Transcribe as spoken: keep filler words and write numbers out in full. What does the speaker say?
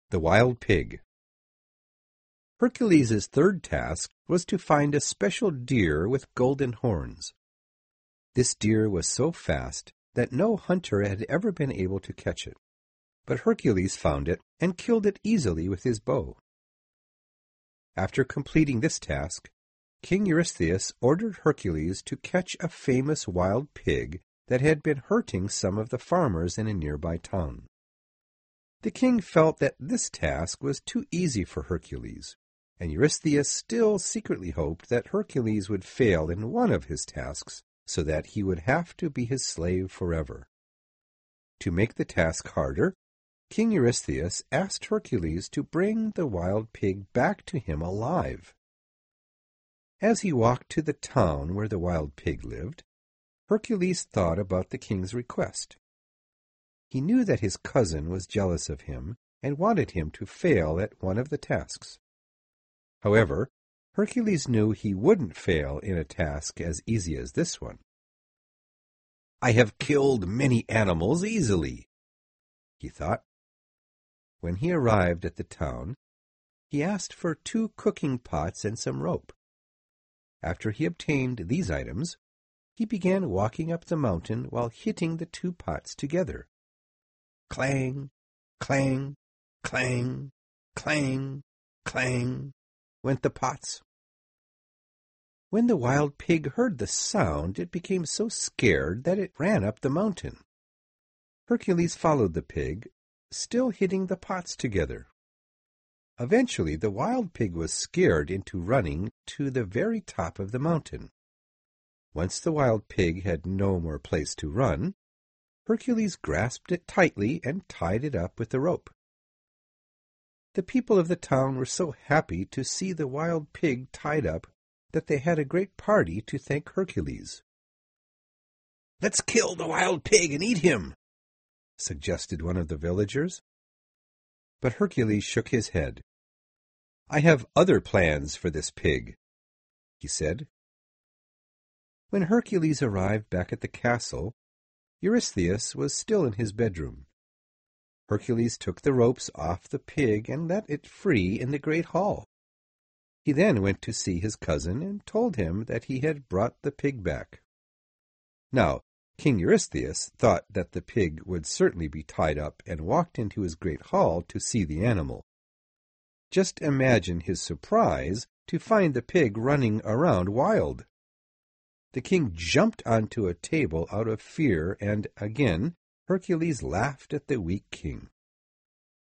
The Wild Pig. Hercules' third task was to find a special deer with golden horns. This deer was so fast that no hunter had ever been able to catch it, but Hercules found it and killed it easily with his bow. After completing this task, King Eurystheus ordered Hercules to catch a famous wild pig that had been hurting some of the farmers in a nearby town. The king felt that this task was too easy for Hercules, and Eurystheus still secretly hoped that Hercules would fail in one of his tasks so that he would have to be his slave forever. To make the task harder, King Eurystheus asked Hercules to bring the wild pig back to him alive. As he walked to the town where the wild pig lived, Hercules thought about the king's request. He knew that his cousin was jealous of him and wanted him to fail at one of the tasks. However, Hercules knew he wouldn't fail in a task as easy as this one. "I have killed many animals easily," he thought. When he arrived at the town, he asked for two cooking pots and some rope. After he obtained these items, he began walking up the mountain while hitting the two pots together. Clang, clang, clang, clang, clang, went the pots. When the wild pig heard the sound, it became so scared that it ran up the mountain. Hercules followed the pig, still hitting the pots together. Eventually, the wild pig was scared into running to the very top of the mountain. Once the wild pig had no more place to run, Hercules grasped it tightly and tied it up with the rope. The people of the town were so happy to see the wild pig tied up that they had a great party to thank Hercules. "Let's kill the wild pig and eat him," suggested one of the villagers. But Hercules shook his head. "I have other plans for this pig," he said. When Hercules arrived back at the castle, Eurystheus was still in his bedroom. Hercules took the ropes off the pig and let it free in the great hall. He then went to see his cousin and told him that he had brought the pig back. Now, King Eurystheus thought that the pig would certainly be tied up and walked into his great hall to see the animal. Just imagine his surprise to find the pig running around wild. The king jumped onto a table out of fear, and again Hercules laughed at the weak king.